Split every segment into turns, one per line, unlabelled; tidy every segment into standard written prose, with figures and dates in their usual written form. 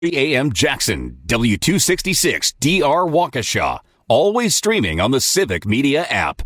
AM Jackson, W266 DR Waukesha. Always streaming on the Civic Media app.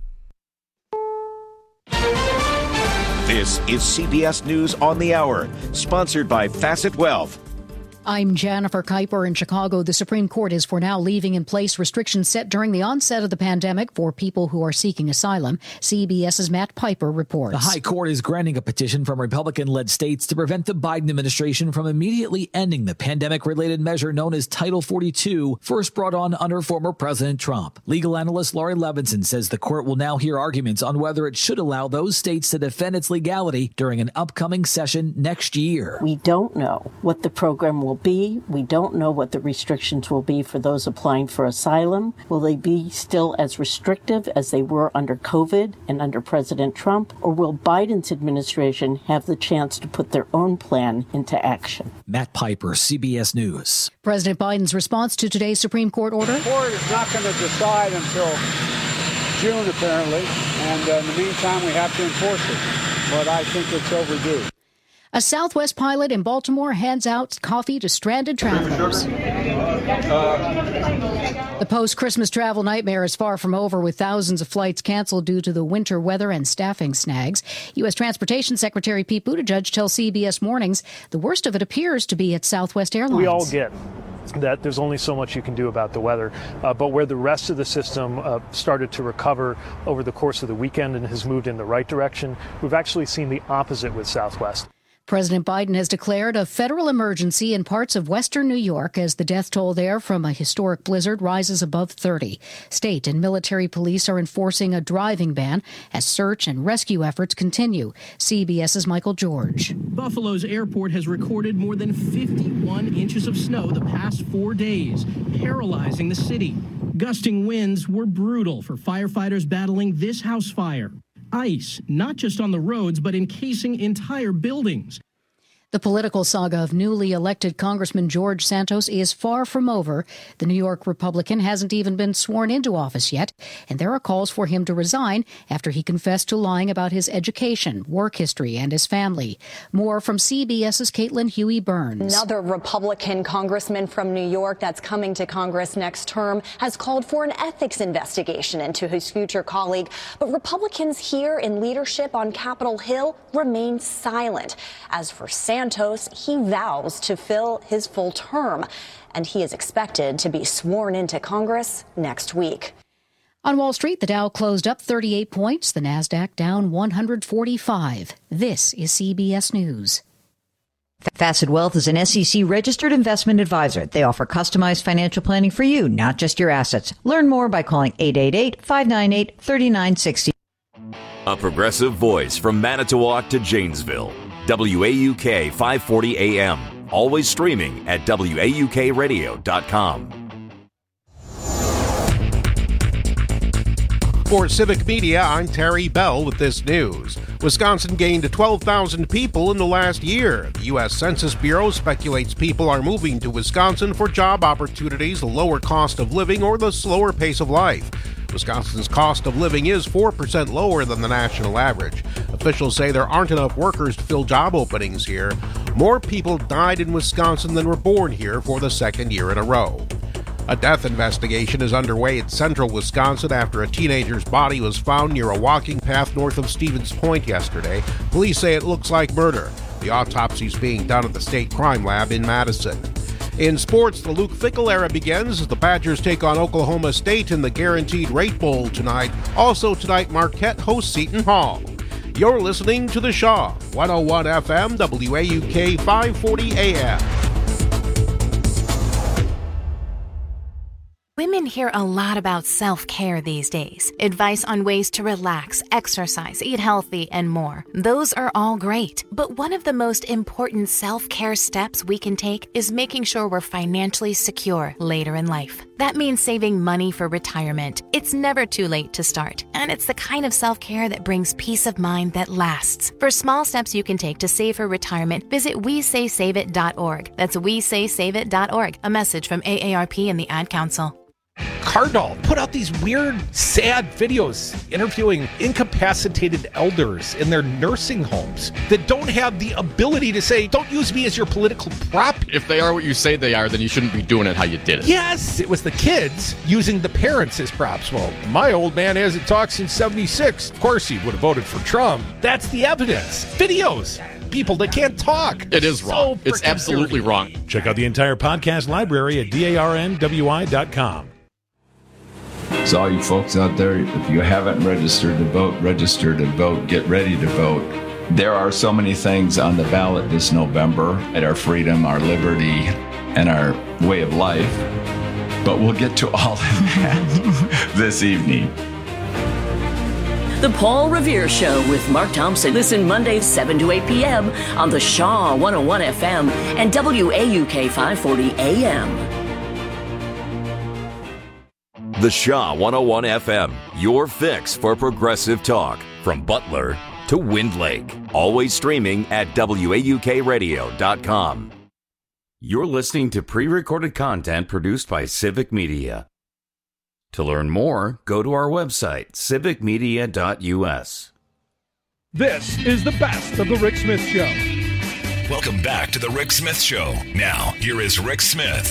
This is CBS News on the Hour, sponsored by Facet Wealth.
I'm Jennifer Kuiper in Chicago. The Supreme Court is for now leaving in place restrictions set during the onset of the pandemic for people who are seeking asylum. CBS's Matt Piper reports.
The High Court is granting a petition from Republican-led states to prevent the Biden administration from immediately ending the pandemic-related measure known as Title 42, first brought on under former President Trump. Legal analyst Laurie Levinson says the court will now hear arguments on whether it should allow those states to defend its legality during an upcoming session next year.
We don't know what the program will be. We don't know what the restrictions will be for those applying for asylum. Will they be still as restrictive as they were under COVID and under President Trump? Or will Biden's administration have the chance to put their own plan into action?
Matt Piper, CBS News.
President Biden's response to today's Supreme Court order?
The court is not going to decide until June, apparently. And in the meantime, we have to enforce it. But I think it's overdue.
A Southwest pilot in Baltimore hands out coffee to stranded travelers. The post-Christmas travel nightmare is far from over, with thousands of flights canceled due to the winter weather and staffing snags. U.S. Transportation Secretary Pete Buttigieg tells CBS Mornings the worst of it appears to be at Southwest Airlines.
We all get that there's only so much you can do about the weather, but where the rest of the system started to recover over the course of the weekend and has moved in the right direction, we've actually seen the opposite with Southwest.
President Biden has declared a federal emergency in parts of western New York as the death toll there from a historic blizzard rises above 30. State and military police are enforcing a driving ban as search and rescue efforts continue. CBS's Michael George.
Buffalo's airport has recorded more than 51 inches of snow the past 4 days, paralyzing the city. Gusting winds were brutal for firefighters battling this house fire. Ice, not just on the roads, but encasing entire buildings.
The political saga of newly elected Congressman George Santos is far from over. The New York Republican hasn't even been sworn into office yet, and there are calls for him to resign after he confessed to lying about his education, work history, and his family. More from CBS's Caitlin Huey-Burns.
Another Republican congressman from New York that's coming to Congress next term has called for an ethics investigation into his future colleague. But Republicans here in leadership on Capitol Hill remain silent. As for Santos, he vows to fill his full term, and he is expected to be sworn into Congress next week.
On Wall Street, the Dow closed up 38 points, the Nasdaq down 145. This is CBS News.
Facet Wealth is an SEC-registered investment advisor. They offer customized financial planning for you, not just your assets. Learn more by calling 888-598-3960.
A progressive voice from Manitowoc to Janesville. WAUK 540 AM. Always streaming at WAUKradio.com.
For Civic Media, I'm Terry Bell with this news. Wisconsin gained 12,000 people in the last year. The U.S. Census Bureau speculates people are moving to Wisconsin for job opportunities, a lower cost of living, or the slower pace of life. Wisconsin's cost of living is 4% lower than the national average. Officials say there aren't enough workers to fill job openings here. More people died in Wisconsin than were born here for the second year in a row. A death investigation is underway in central Wisconsin after a teenager's body was found near a walking path north of Stevens Point yesterday. Police say it looks like murder. The autopsy is being done at the State Crime Lab in Madison. In sports, the Luke Fickell era begins as the Badgers take on Oklahoma State in the Guaranteed Rate Bowl tonight. Also tonight, Marquette hosts Seton Hall. You're listening to The Shaw, 101 FM, WAUK 540 AM.
Women hear a lot about self-care these days. Advice on ways to relax, exercise, eat healthy, and more. Those are all great. But one of the most important self-care steps we can take is making sure we're financially secure later in life. That means saving money for retirement. It's never too late to start. And it's the kind of self-care that brings peace of mind that lasts. For small steps you can take to save for retirement, visit WeSaySaveIt.org. That's WeSaySaveIt.org. A message from AARP and the Ad Council.
Cardall put out these weird, sad videos interviewing incapacitated elders in their nursing homes that don't have the ability to say, don't use me as your political prop.
If they are what you say they are, then you shouldn't be doing it how you did it.
Yes, it was the kids using the parents as props. Well, my old man hasn't talked since 76. Of course he would have voted for Trump. That's the evidence. Videos. People that can't talk.
It is wrong. It's absolutely wrong.
Check out the entire podcast library at darnwi.com.
So all you folks out there, if you haven't registered to vote, register to vote. Get ready to vote. There are so many things on the ballot this November at our freedom, our liberty, and our way of life. But we'll get to all of that this evening.
The Paul Revere Show with Mark Thompson. Listen Mondays 7 to 8 p.m. on the Shaw 101 FM and WAUK 540 AM.
The Shaw 101 FM, your fix for progressive talk. From Butler to Wind Lake. Always streaming at WAUKradio.com. You're listening to pre-recorded content produced by Civic Media. To learn more, go to our website, civicmedia.us.
This is the best of The Rick Smith Show.
Welcome back to The Rick Smith Show. Now, here is Rick Smith.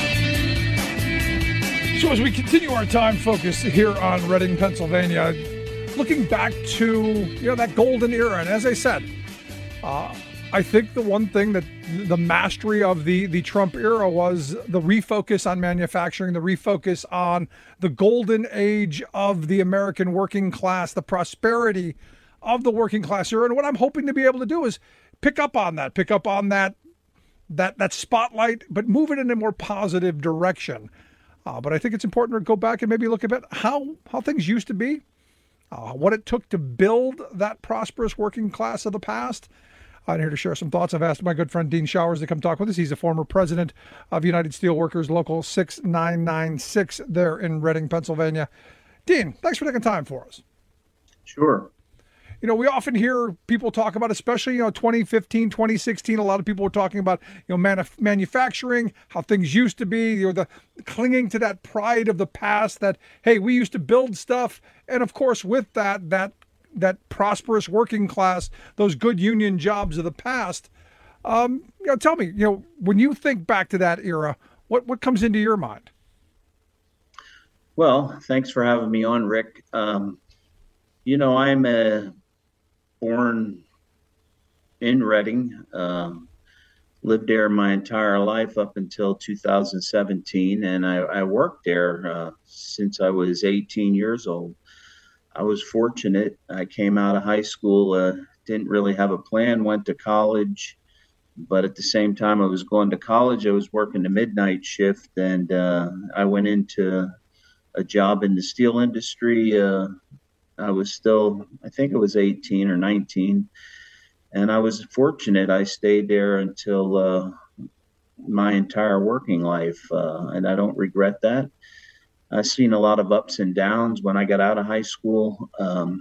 So as we continue our time focus here on Reading, Pennsylvania, looking back to that golden era, and as I said, I think the one thing that the mastery of the Trump era was the refocus on manufacturing, the refocus on the golden age of the American working class, the prosperity of the working class era. And what I'm hoping to be able to do is pick up on that spotlight, but move it in a more positive direction. But I think it's important to go back and maybe look at how things used to be, what it took to build that prosperous working class of the past. I'm here to share some thoughts. I've asked my good friend Dean Showers to come talk with us. He's a former president of United Steelworkers Local 6996 there in Reading, Pennsylvania. Dean, thanks for taking time for us.
Sure.
We often hear people talk about, especially, 2015, 2016, a lot of people were talking about, manufacturing, how things used to be, the clinging to that pride of the past that, hey, we used to build stuff. And of course, with that prosperous working class, those good union jobs of the past. Tell me, when you think back to that era, what comes into your mind?
Well, thanks for having me on, Rick. I'm born in Reading, lived there my entire life up until 2017, and I worked there since I was 18 years old. I was fortunate. I came out of high school, didn't really have a plan, went to college, but at the same time I was going to college, I was working the midnight shift, and I went into a job in the steel industry. I was still, I think it was 18 or 19, and I was fortunate. I stayed there until my entire working life, and I don't regret that. I've seen a lot of ups and downs when I got out of high school.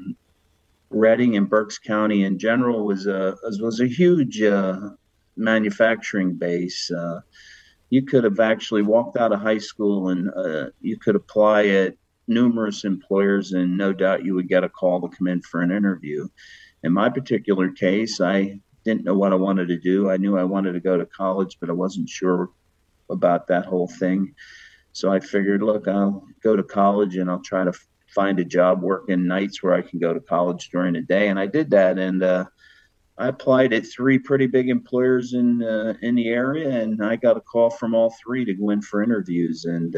Reading and Berks County in general was a huge manufacturing base. You could have actually walked out of high school and you could apply at numerous employers, and no doubt you would get a call to come in for an interview. In my particular case, I didn't know what I wanted to do. I knew I wanted to go to college, but I wasn't sure about that whole thing. So I figured, look, I'll go to college and I'll try to find a job working nights where I can go to college during the day. And I did that. And I applied at 3 pretty big employers in the area, and I got a call from all 3 to go in for interviews. And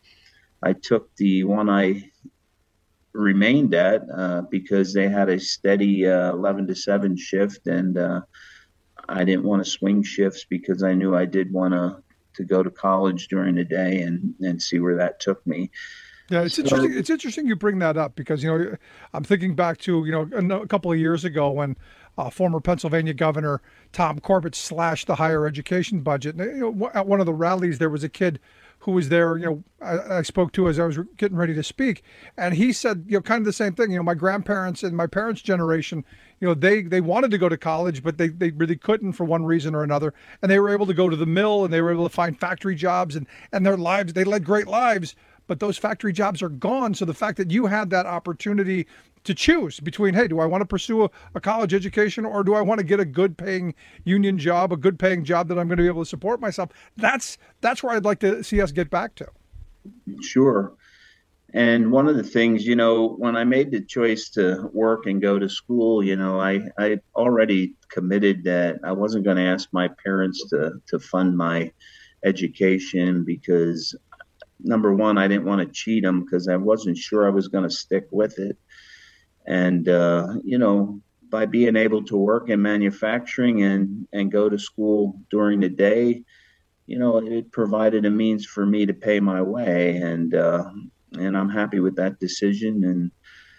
I took the one I remained at because they had a steady 11 to 7 shift. And I didn't want to swing shifts because I knew I did want to go to college during the day and see where that took me.
Yeah, it's interesting. It's interesting you bring that up because, I'm thinking back to, a couple of years ago when former Pennsylvania Governor Tom Corbett slashed the higher education budget. And, at one of the rallies, there was a kid who was there, I spoke to as I was getting ready to speak. And he said, kind of the same thing. My grandparents and my parents' generation, they wanted to go to college, but they really couldn't for one reason or another. And they were able to go to the mill and they were able to find factory jobs and their lives, they led great lives. but those factory jobs are gone. So the fact that you had that opportunity to choose between, hey, do I want to pursue a college education, or do I want to get a good paying union job, a good paying job that I'm going to be able to support myself? That's where I'd like to see us get back to.
Sure. And one of the things, when I made the choice to work and go to school, I already committed that I wasn't going to ask my parents to fund my education because, number one, I didn't want to cheat them because I wasn't sure I was going to stick with it. And, by being able to work in manufacturing and go to school during the day, it provided a means for me to pay my way. And I'm happy with that decision. And,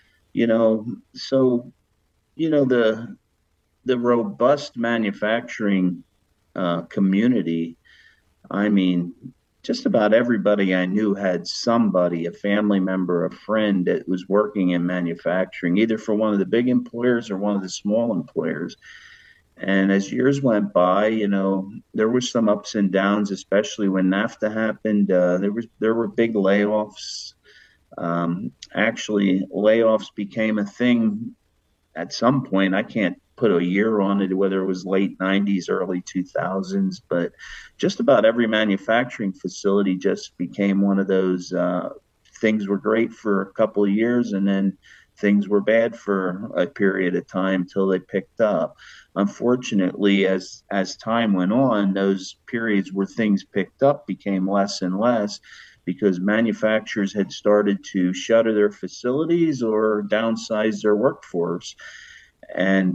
the robust manufacturing community, I mean, just about everybody I knew had somebody, a family member, a friend that was working in manufacturing, either for one of the big employers or one of the small employers. And as years went by, there were some ups and downs, especially when NAFTA happened. There were big layoffs. Actually, layoffs became a thing at some point. I can't put a year on it, whether it was late 90s, early 2000s, but just about every manufacturing facility just became one of those things were great for a couple of years, and then things were bad for a period of time till they picked up. Unfortunately, as time went on, those periods where things picked up became less and less because manufacturers had started to shutter their facilities or downsize their workforce. And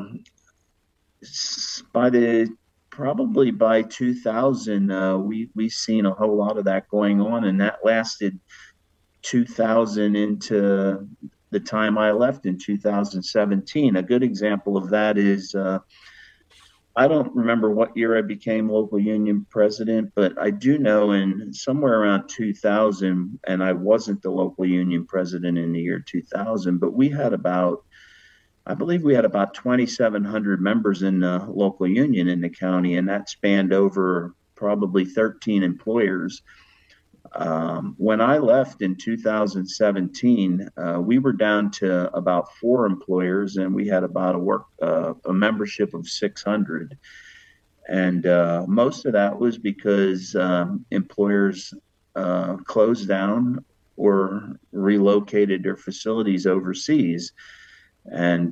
probably by 2000, we seen a whole lot of that going on, and that lasted 2000 into the time I left in 2017. A good example of that is I don't remember what year I became local union president, but I do know in somewhere around 2000, and I wasn't the local union president in the year 2000, but I believe we had about 2,700 members in the local union in the county, and that spanned over probably 13 employers. When I left in 2017, we were down to about 4 employers, and we had about a membership of 600. And most of that was because employers closed down or relocated their facilities overseas. And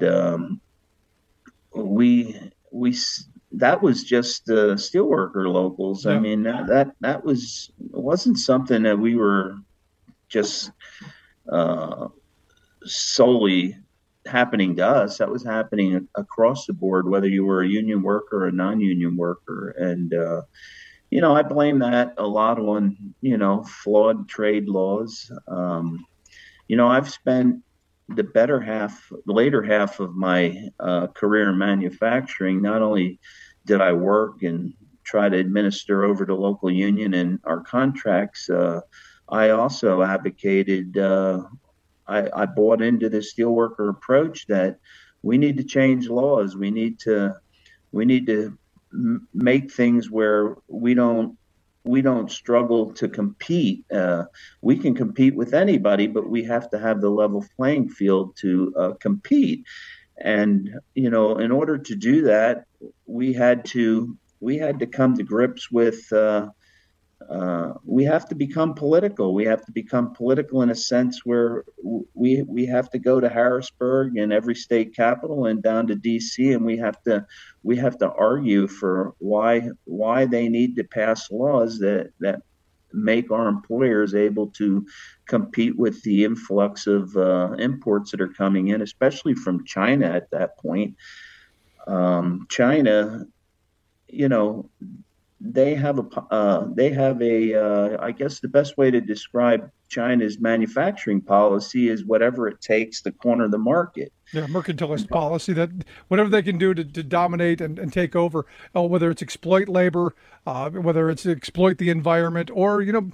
that was just steelworker locals. Yeah. I mean, that wasn't something that we were just solely happening to us. That was happening across the board, whether you were a union worker or a non-union worker. And I blame that a lot on flawed trade laws. I've spent the later half of my career in manufacturing. Not only did I work and try to administer over the local union and our contracts, I also advocated, I bought into the steelworker approach that we need to change laws. We need to make things where we don't struggle to compete. We can compete with anybody, but we have to have the level playing field to compete. And, in order to do that, we had to come to grips with, we have to become political. We have to become political in a sense where we have to go to Harrisburg and every state capital and down to DC, and we have to argue for why they need to pass laws that make our employers able to compete with the influx of imports that are coming in, especially from China at that point. China, they have I guess the best way to describe China's manufacturing policy is whatever it takes to corner the market.
Yeah, mercantilist policy, that whatever they can do to dominate and take over, whether it's exploit labor, whether it's exploit the environment, or,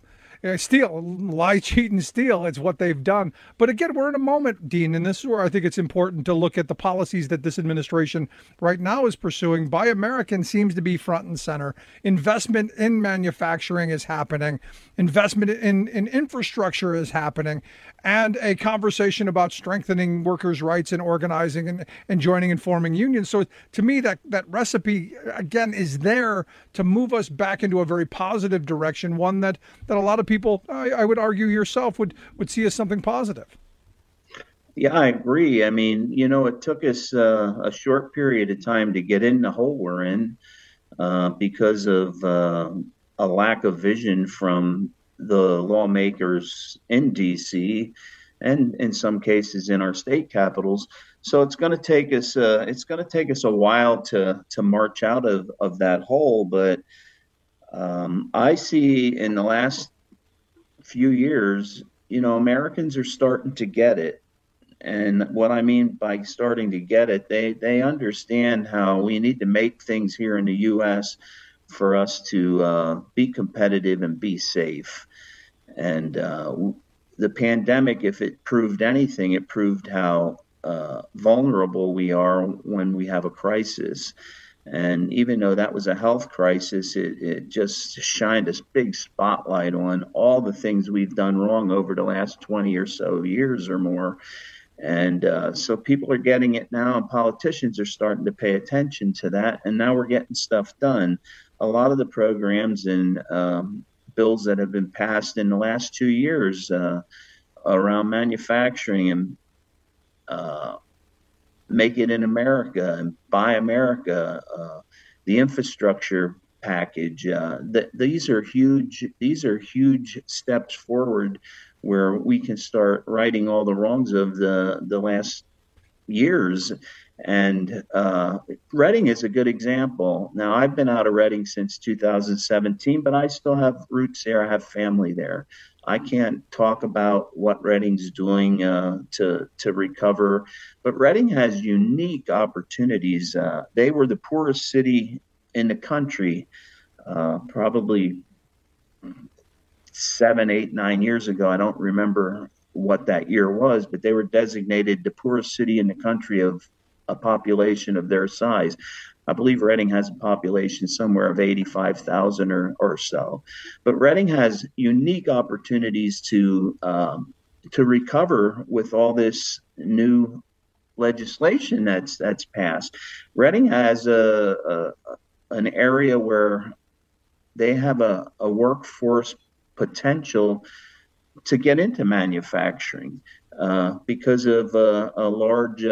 steal, lie, cheat, and steal. It's what they've done. But again, we're in a moment, Dean, and this is where I think it's important to look at the policies that this administration right now is pursuing. Buy American seems to be front and center. Investment in manufacturing is happening. Investment in infrastructure is happening. And a conversation about strengthening workers' rights and organizing and joining and forming unions. So to me, that recipe, again, is there to move us back into a very positive direction, one that a lot of people, I would argue yourself, would see as something positive.
Yeah, I agree. I mean, it took us a short period of time to get in the hole we're in because of a lack of vision from the lawmakers in D.C. and in some cases in our state capitals. So it's going to take us a while to march out of that hole. But I see in the last few years, Americans are starting to get it. And what I mean by starting to get it, they understand how we need to make things here in the U.S. for us to be competitive and be safe. And the pandemic, if it proved anything, it proved how vulnerable we are when we have a crisis. And even though that was a health crisis, it just shined a big spotlight on all the things we've done wrong over the last 20 or so years or more. And so people are getting it now, and politicians are starting to pay attention to that. And now we're getting stuff done. A lot of the programs and bills that have been passed in the last 2 years around manufacturing and Make It in America and Buy America, the infrastructure package. These are huge steps forward where we can start righting all the wrongs of the last years. And Reading is a good example. Now, I've been out of Reading since 2017, but I still have roots there. I have family there. I can't talk about what Reading's doing to recover, but Reading has unique opportunities. They were the poorest city in the country, probably 7, 8, 9 years ago. I don't remember what that year was, but they were designated the poorest city in the country of a population of their size. I believe Reading has a population somewhere of 85,000 or so. But Reading has unique opportunities to recover with all this new legislation that's passed. Reading has an area where they have a workforce potential to get into manufacturing because of a large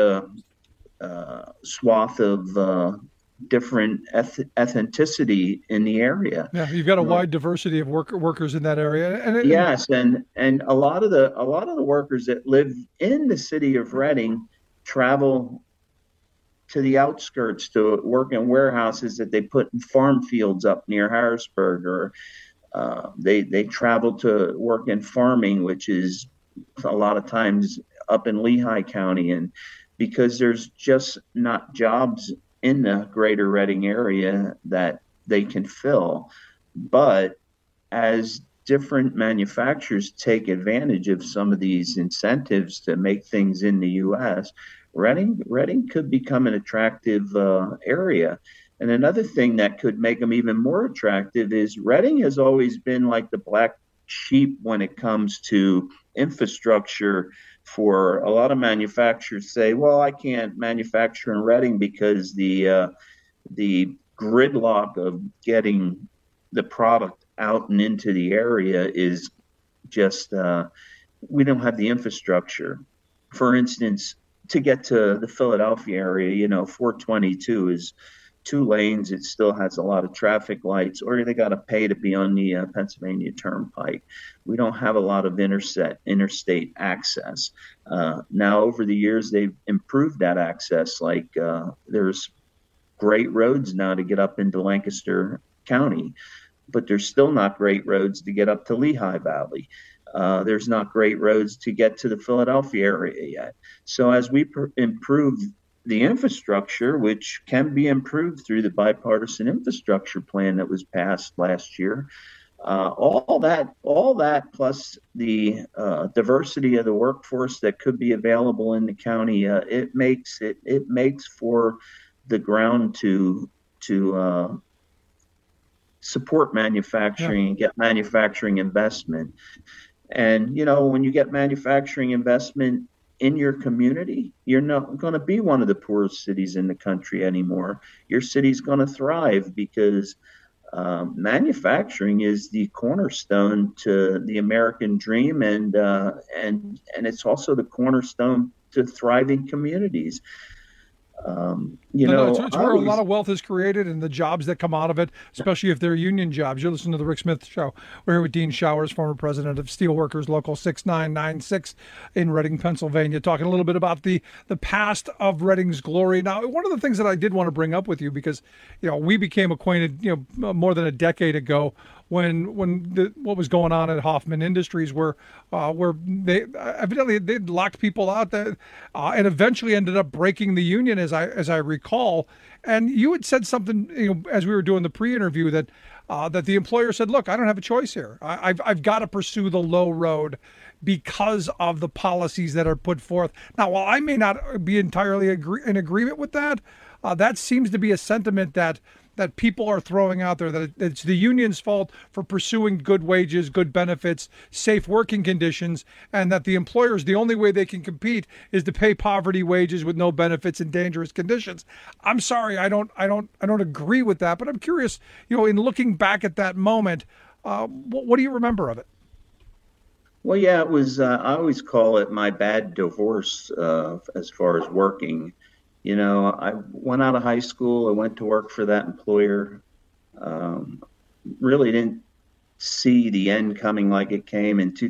swath of different ethnicity in the area.
Yeah, you've got a wide diversity of workers in that area.
And a lot of the workers that live in the city of Reading travel to the outskirts to work in warehouses that they put in farm fields up near Harrisburg, or they travel to work in farming, which is a lot of times up in Lehigh County, and because there's just not jobs in the greater Reading area that they can fill. But as different manufacturers take advantage of some of these incentives to make things in the U.S., Reading could become an attractive area. And another thing that could make them even more attractive is Reading has always been like the black sheep when it comes to infrastructure. For a lot of manufacturers say, well, I can't manufacture in Reading because the gridlock of getting the product out and into the area is just, we don't have the infrastructure. For instance, to get to the Philadelphia area, 422 is 2 lanes. It still has a lot of traffic lights, or they got to pay to be on the Pennsylvania Turnpike. We don't have a lot of interstate access. Now, over the years, they've improved that access. Like there's great roads now to get up into Lancaster County, but there's still not great roads to get up to Lehigh Valley. There's not great roads to get to the Philadelphia area yet. So as we improve the infrastructure, which can be improved through the bipartisan infrastructure plan that was passed last year, All that plus the diversity of the workforce that could be available in the county, it makes for the ground to support manufacturing and get manufacturing investment. And when you get manufacturing investment in your community, you're not going to be one of the poorest cities in the country anymore. Your city's going to thrive because manufacturing is the cornerstone to the American dream, and it's also the cornerstone to thriving communities.
It's where a lot of wealth is created and the jobs that come out of it, especially if they're union jobs. You're listening to the Rick Smith Show. We're here with Dean Showers, former president of Steelworkers Local 6996 in Reading, Pennsylvania, talking a little bit about the past of Reading's glory. Now, one of the things that I did want to bring up with you, because we became acquainted more than a decade ago when what was going on at Hoffman Industries, where they evidently they locked people out that and eventually ended up breaking the union, as I recall. And you had said something, as we were doing the pre-interview, that the employer said, "Look, I don't have a choice here. I've got to pursue the low road because of the policies that are put forth." Now, while I may not be entirely in agreement with that, that seems to be a sentiment that people are throwing out there, that it's the union's fault for pursuing good wages, good benefits, safe working conditions, and that the employers, the only way they can compete is to pay poverty wages with no benefits and dangerous conditions. I'm sorry, I don't agree with that, but I'm curious, in looking back at that moment, what do you remember of it?
Well, yeah, it was, I always call it my bad divorce as far as working. I went out of high school. I went to work for that employer. Really didn't see the end coming like it came in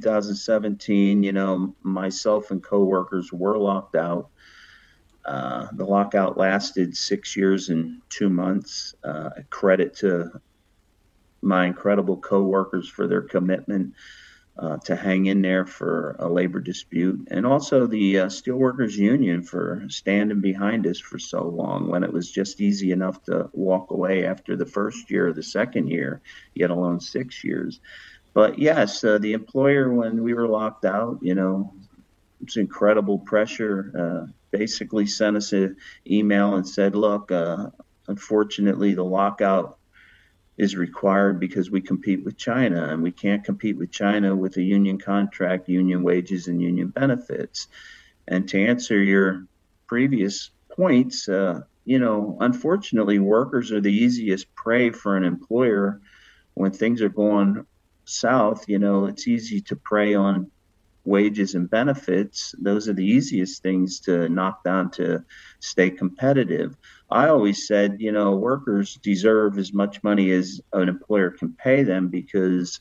2017. Myself and coworkers were locked out. The lockout lasted 6 years and 2 months. Credit to my incredible coworkers for their commitment to hang in there for a labor dispute, and also the Steelworkers Union for standing behind us for so long when it was just easy enough to walk away after the first year or the second year, yet alone 6 years. But yes, the employer, when we were locked out, it's incredible pressure, basically sent us an email and said, "Look, unfortunately, the lockout is required because we compete with China, and we can't compete with China with a union contract, union wages, and union benefits." And to answer your previous points, unfortunately, workers are the easiest prey for an employer when things are going south. It's easy to prey on wages and benefits. Those are the easiest things to knock down to stay competitive. I always said, workers deserve as much money as an employer can pay them because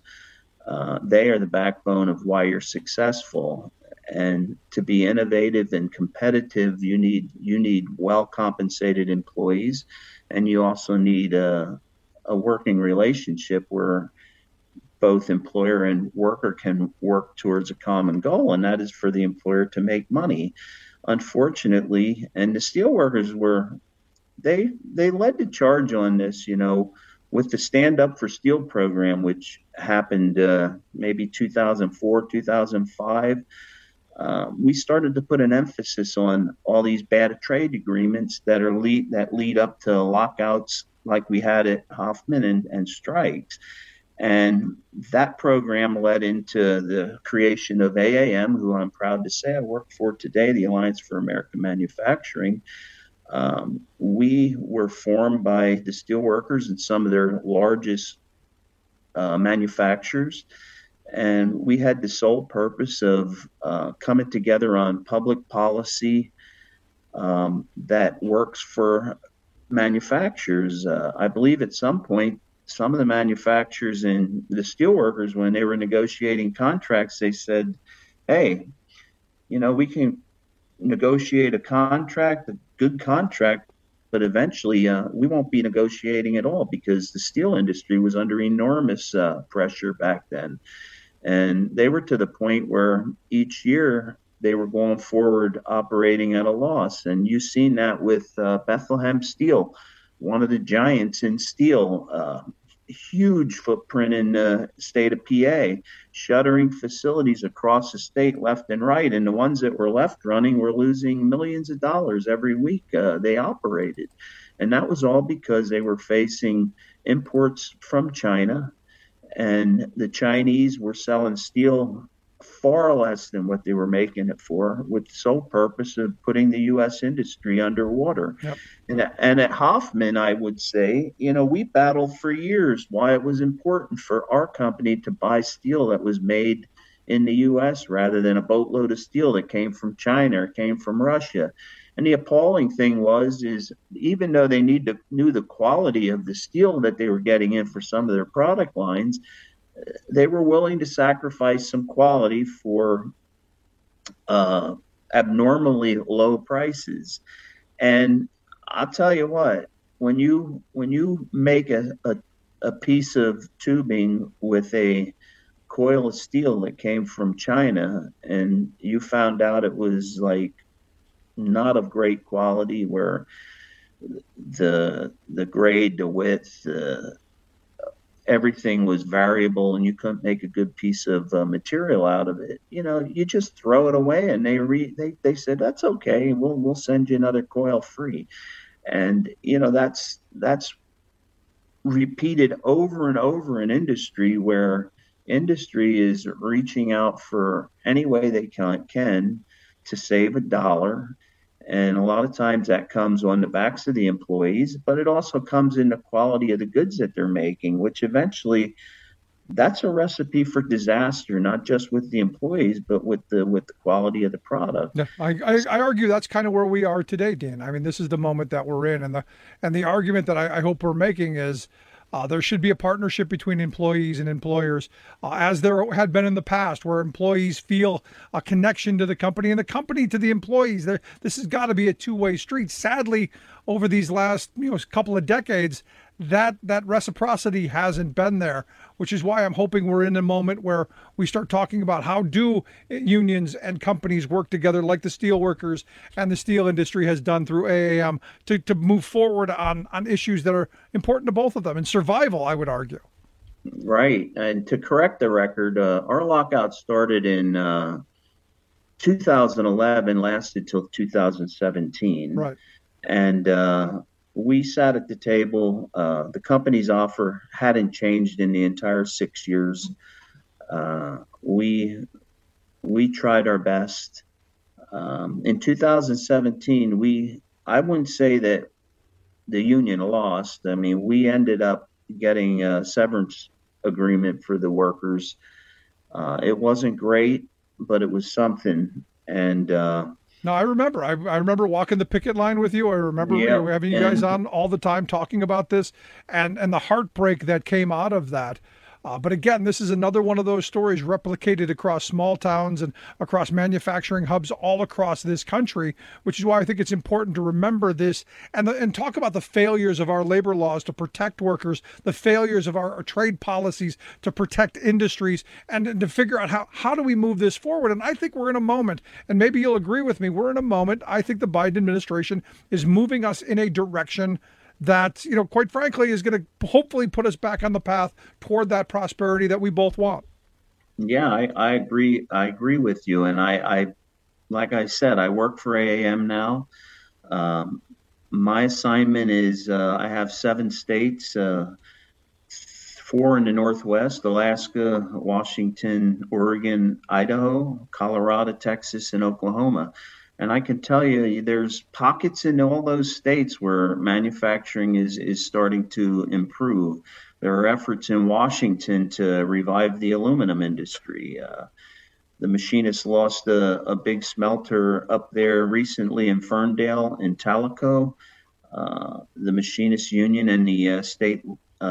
they are the backbone of why you're successful. And to be innovative and competitive, you need well-compensated employees, and you also need a working relationship where both employer and worker can work towards a common goal, and that is for the employer to make money. Unfortunately, and the steelworkers they led the charge on this, with the Stand Up for Steel program, which happened maybe 2004, 2005. We started to put an emphasis on all these bad trade agreements that lead up to lockouts like we had at Hoffman and strikes. And that program led into the creation of AAM, who I'm proud to say I work for today, the Alliance for American Manufacturing. We were formed by the steelworkers and some of their largest manufacturers. And we had the sole purpose of coming together on public policy that works for manufacturers. I believe at some point, some of the manufacturers and the steelworkers, when they were negotiating contracts, they said, "Hey, we can negotiate a contract, a good contract, but eventually we won't be negotiating at all," because the steel industry was under enormous pressure back then. And they were to the point where each year they were going forward operating at a loss. And you've seen that with Bethlehem Steel, one of the giants in steel. huge footprint in the state of PA, shuttering facilities across the state left and right. And the ones that were left running were losing millions of dollars every week they operated. And that was all because they were facing imports from China, and the Chinese were selling steel far less than what they were making it for, with the sole purpose of putting the U.S. industry underwater.
Yep.
And at Hoffman, I would say, we battled for years why it was important for our company to buy steel that was made in the U.S. rather than a boatload of steel that came from China or came from Russia. And the appalling thing is even though they knew the quality of the steel that they were getting in for some of their product lines, they were willing to sacrifice some quality for abnormally low prices. And I'll tell you what, when you make a piece of tubing with a coil of steel that came from China, and you found out it was like not of great quality, where the grade, the width, everything was variable, and you couldn't make a good piece of material out of it, you just throw it away. And they said, that's okay, we'll send you another coil free. And that's repeated over and over in industry, where industry is reaching out for any way they can to save a dollar. And a lot of times that comes on the backs of the employees, but it also comes in the quality of the goods that they're making, which eventually that's a recipe for disaster, not just with the employees, but with the quality of the product.
Yeah, I argue that's kind of where we are today, Dan. I mean, this is the moment that we're in, and the argument that I hope we're making is there should be a partnership between employees and employers, as there had been in the past, where employees feel a connection to the company and the company to the employees. This has got to be a two-way street. Sadly, over these last couple of decades, that reciprocity hasn't been there, which is why I'm hoping we're in a moment where we start talking about how do unions and companies work together, like the steelworkers and the steel industry has done through AAM, to move forward on issues that are important to both of them, and survival, I would argue.
Right. And to correct the record, our lockout started in 2011, lasted till 2017. Right. And we sat at the table. The company's offer hadn't changed in the entire 6 years. We tried our best. In 2017, I wouldn't say that the union lost. I mean, we ended up getting a severance agreement for the workers. It wasn't great, but it was something. And
no, I remember. I remember walking the picket line with you. I remember having you guys on all the time talking about this, and the heartbreak that came out of that. But again, this is another one of those stories replicated across small towns and across manufacturing hubs all across this country, which is why I think it's important to remember this and talk about the failures of our labor laws to protect workers, the failures of our trade policies to protect industries, and to figure out how do we move this forward. And I think we're in a moment, and maybe you'll agree with me, we're in a moment, I think the Biden administration is moving us in a direction that, quite frankly, is going to hopefully put us back on the path toward that prosperity that we both want.
Yeah, I agree. I agree with you. And I like I said, I work for AAM now. My assignment is I have 7 states, 4 in the Northwest, Alaska, Washington, Oregon, Idaho, Colorado, Texas, and Oklahoma. And I can tell you, there's pockets in all those states where manufacturing is starting to improve. There are efforts in Washington to revive the aluminum industry. The machinists lost a big smelter up there recently in Ferndale, in Tellico. The Machinists Union and the state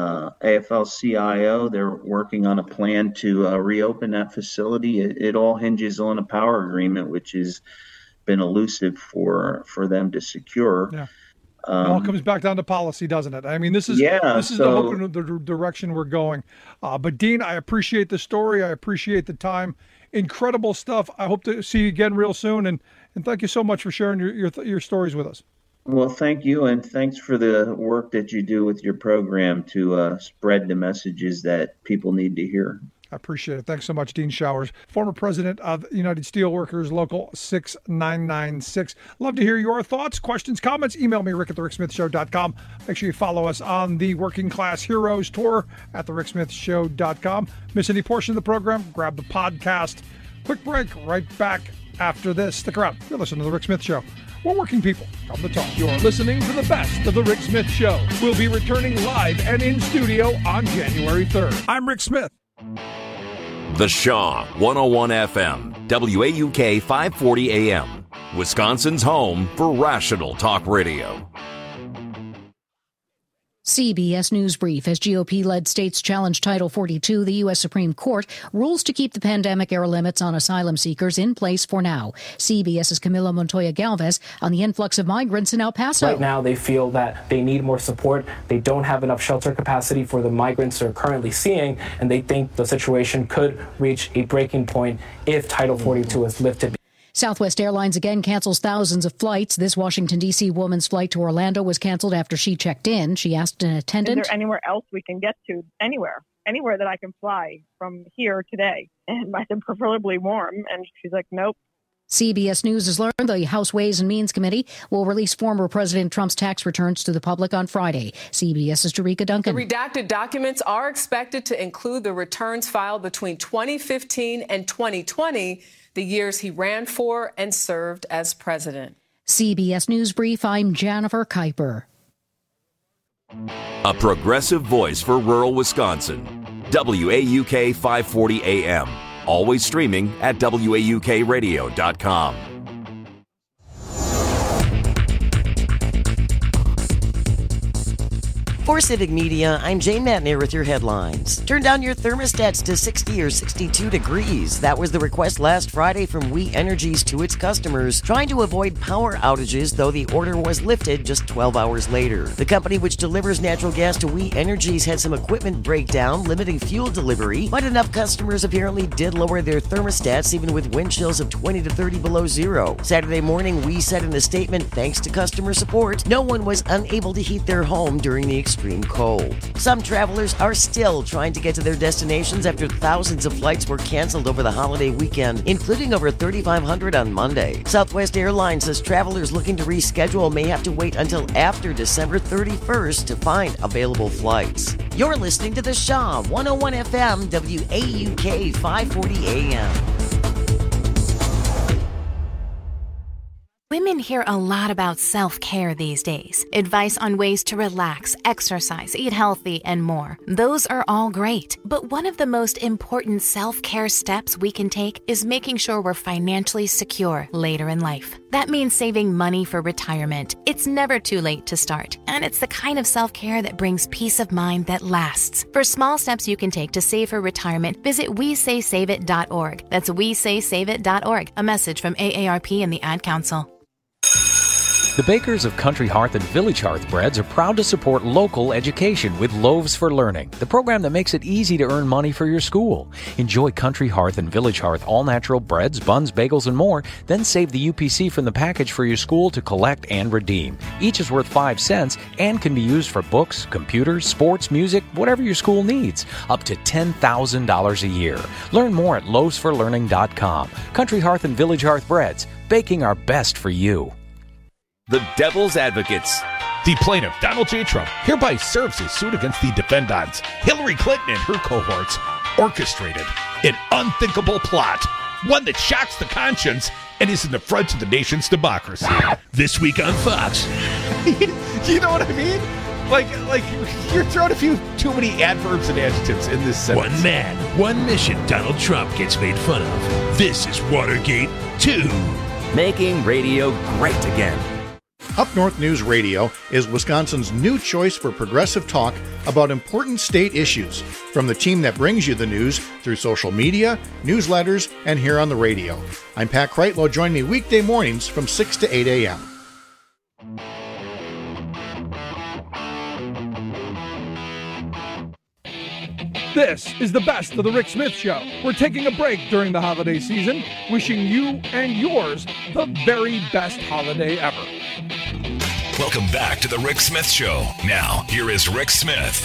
AFL-CIO, they're working on a plan to reopen that facility. It all hinges on a power agreement, which is been elusive for them to secure.
Yeah. It all comes back down to policy, doesn't it? I mean, this is the hope and the direction we're going. But Dean, I appreciate the story. I appreciate the time. Incredible stuff. I hope to see you again real soon. And thank you so much for sharing your stories with us.
Well, thank you, and thanks for the work that you do with your program to spread the messages that people need to hear.
I appreciate it. Thanks so much, Dean Showers, former president of United Steelworkers, Local 6996. Love to hear your thoughts, questions, comments. Email me, rick@thericksmithshow.com. Make sure you follow us on the Working Class Heroes Tour at thericksmithshow.com. Miss any portion of the program, grab the podcast. Quick break, right back after this. Stick around. You're listening to The Rick Smith Show. We're working people from the top.
You're listening to the best of The Rick Smith Show. We'll be returning live and in studio on January 3rd.
I'm Rick Smith.
The Shaw 101 FM, WAUK 540 AM, Wisconsin's home for rational talk radio.
CBS News Brief. As GOP-led states challenge Title 42, the U.S. Supreme Court rules to keep the pandemic-era limits on asylum seekers in place for now. CBS's Camila Montoya Galvez on the influx of migrants in El Paso.
Right now, they feel that they need more support. They don't have enough shelter capacity for the migrants they're currently seeing, and they think the situation could reach a breaking point if Title 42 is lifted.
Southwest Airlines again cancels thousands of flights. This Washington, D.C. woman's flight to Orlando was canceled after she checked in. She asked an attendant,
"Is there anywhere else we can get to? Anywhere that I can fly from here today?" And I said, "Preferably warm." And she's like, "Nope."
CBS News has learned the House Ways and Means Committee will release former President Trump's tax returns to the public on Friday. CBS's Jerika Duncan.
The redacted documents are expected to include the returns filed between 2015 and 2020, the years he ran for and served as president.
CBS News Brief, I'm Jennifer Kuiper.
A progressive voice for rural Wisconsin. WAUK 540 AM. Always streaming at WAUKradio.com.
For Civic Media, I'm Jane Matnier with your headlines. Turn down your thermostats to 60 or 62 degrees. That was the request last Friday from We Energies to its customers, trying to avoid power outages, though the order was lifted just 12 hours later. The company which delivers natural gas to We Energies had some equipment breakdown, limiting fuel delivery, but enough customers apparently did lower their thermostats even with wind chills of 20 to 30 below zero. Saturday morning, We said in a statement, thanks to customer support, no one was unable to heat their home during the extreme cold. Some travelers are still trying to get to their destinations after thousands of flights were canceled over the holiday weekend, including over 3,500 on Monday. Southwest Airlines says travelers looking to reschedule may have to wait until after December 31st to find available flights. You're listening to The Shaw 101 FM, WAUK 540 AM.
Women hear a lot about self-care these days. Advice on ways to relax, exercise, eat healthy, and more. Those are all great. But one of the most important self-care steps we can take is making sure we're financially secure later in life. That means saving money for retirement. It's never too late to start. And it's the kind of self-care that brings peace of mind that lasts. For small steps you can take to save for retirement, visit WeSaySaveIt.org. That's WeSaySaveIt.org. A message from AARP and the Ad Council.
The bakers of Country Hearth and Village Hearth Breads are proud to support local education with Loaves for Learning, the program that makes it easy to earn money for your school. Enjoy Country Hearth and Village Hearth all-natural breads, buns, bagels, and more. Then save the UPC from the package for your school to collect and redeem. Each is worth 5 cents and can be used for books, computers, sports, music, whatever your school needs. Up to $10,000 a year. Learn more at loavesforlearning.com. Country Hearth and Village Hearth Breads, baking our best for you.
The Devil's Advocates.
The plaintiff, Donald J. Trump, hereby serves his suit against the defendants, Hillary Clinton and her cohorts, orchestrated an unthinkable plot, one that shocks the conscience and is an affront to the nation's democracy. This week on Fox. You know what I mean? Like you're throwing a few too many adverbs and adjectives in this sentence.
One man, one mission Donald Trump gets made fun of. This is Watergate 2.
Making radio great again.
Up North News Radio is Wisconsin's new choice for progressive talk about important state issues, from the team that brings you the news through social media, newsletters, and here on the radio. I'm Pat Kreitlow. Join me weekday mornings from 6 to 8 a.m.
This is the best of the Rick Smith Show. We're taking a break during the holiday season, wishing you and yours the very best holiday ever.
Welcome back to the Rick Smith Show. Now, here is Rick Smith.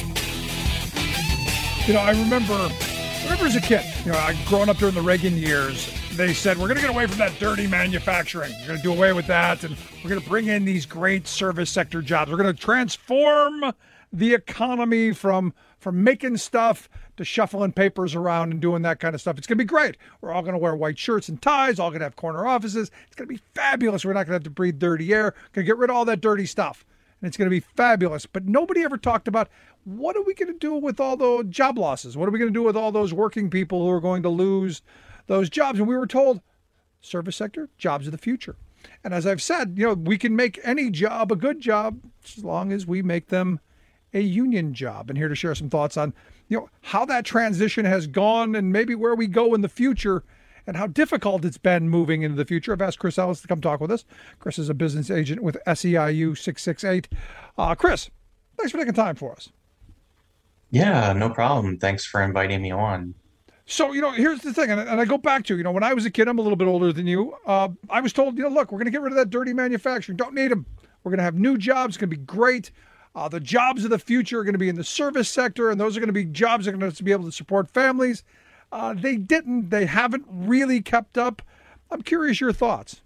I remember as a kid, growing up during the Reagan years, they said, we're going to get away from that dirty manufacturing. We're going to do away with that, and we're going to bring in these great service sector jobs. We're going to transform the economy from making stuff to shuffling papers around and doing that kind of stuff. It's going to be great. We're all going to wear white shirts and ties, all going to have corner offices. It's going to be fabulous. We're not going to have to breathe dirty air. Going to get rid of all that dirty stuff, and it's going to be fabulous. But nobody ever talked about, what are we going to do with all those job losses? What are we going to do with all those working people who are going to lose those jobs? And we were told, service sector, jobs of the future. And as I've said, we can make any job a good job as long as we make them a union job. And here to share some thoughts on, how that transition has gone and maybe where we go in the future and how difficult it's been moving into the future. I've asked Chris Ellis to come talk with us. Chris is a business agent with SEIU 668. Chris, thanks for taking time for us.
Yeah, no problem. Thanks for inviting me on.
So, here's the thing, and I go back to, when I was a kid, I'm a little bit older than you, I was told, look, we're going to get rid of that dirty manufacturing. Don't need them. We're going to have new jobs. It's going to be great. The jobs of the future are going to be in the service sector, and those are going to be jobs that are going to be able to support families. They haven't really kept up. I'm curious your thoughts.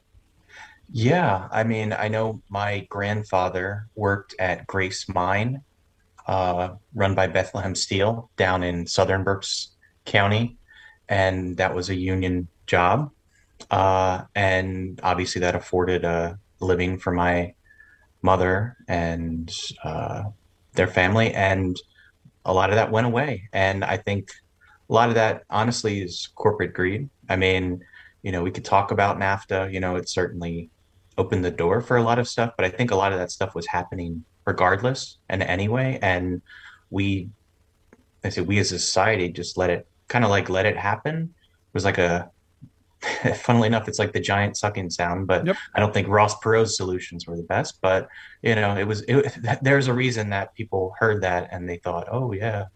Yeah, I mean, I know my grandfather worked at Grace Mine, run by Bethlehem Steel down in southern Berks County, and that was a union job. And obviously that afforded a living for my mother and their family, and a lot of that went away. And I think a lot of that honestly is corporate greed. I mean, we could talk about NAFTA, it certainly opened the door for a lot of stuff, but I think a lot of that stuff was happening regardless and anyway. And we as a society just let it happen. It was like funnily enough, it's like the giant sucking sound, but yep. I don't think Ross Perot's solutions were the best, but there's a reason that people heard that and they thought, oh yeah,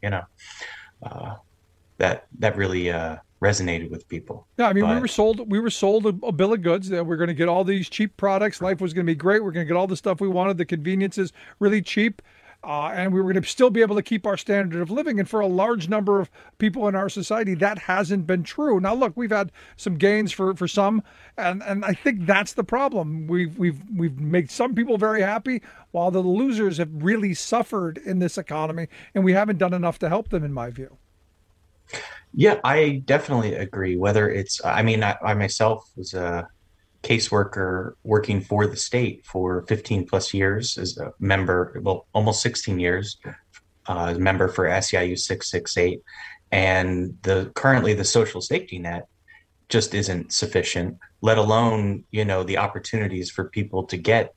that really resonated with people. Yeah, I mean, we were sold a bill of goods that we're going to get all these cheap products. Life was going to be great. We're going to get all the stuff we wanted. The convenience is really cheap. And we were going to still be able to keep our standard of living. And for a large number of people in our society, that hasn't been true. Now, look, we've had some gains for some, and I think that's the problem. We've made some people very happy, while the losers have really suffered in this economy, and we haven't done enough to help them, in my view. Yeah, I definitely agree. Whether it's, I myself was a caseworker working for the state for 15 plus years as a member, almost 16 years, as a member for SEIU 668. And currently the social safety net just isn't sufficient, let alone, the opportunities for people to get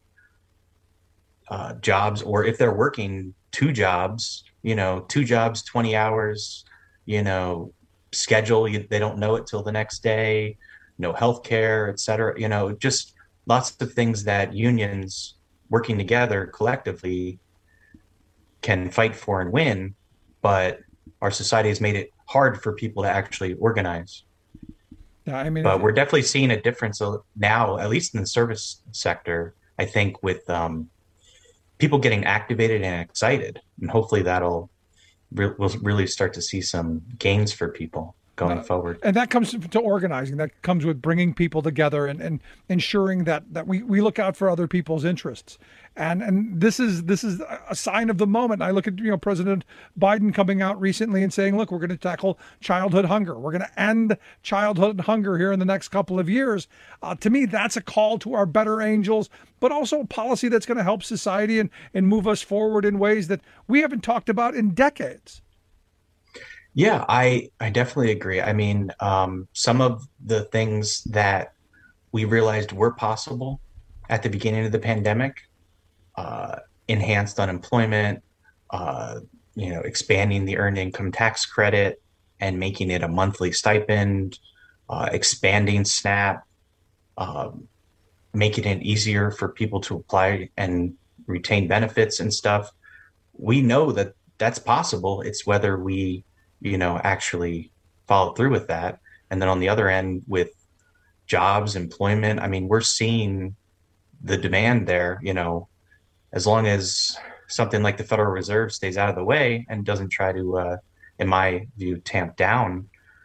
jobs, or if they're working two jobs, 20 hours, schedule, they don't know it till the next day. No healthcare, et cetera, just lots of things that unions working together collectively can fight for and win, but our society has made it hard for people to actually organize. Yeah, but we're definitely seeing a difference now, at least in the service sector, I think, with people getting activated and excited, and hopefully we'll really start to see some gains for people going forward. And that comes to organizing. That comes with bringing people together and ensuring that we look out for other people's interests. And this is a sign of the moment. I look at President Biden coming out recently and saying, look, we're going to tackle childhood hunger. We're going to end childhood hunger here in the next couple of years. To me, that's a call to our better angels, but also a policy that's going to help society and move us forward in ways that we haven't talked about in decades. Yeah, I definitely agree. I mean, some of the things that we realized were possible at the beginning of the pandemic, enhanced unemployment, expanding the earned income tax credit and making it a monthly stipend, expanding SNAP, making it easier for people to apply and retain benefits and stuff. We know that that's possible. It's whether we actually follow through with that. And then on the other end, with jobs, employment, we're seeing the demand there, as long as something like the Federal Reserve stays out of the way and doesn't try to, in my view, tamp down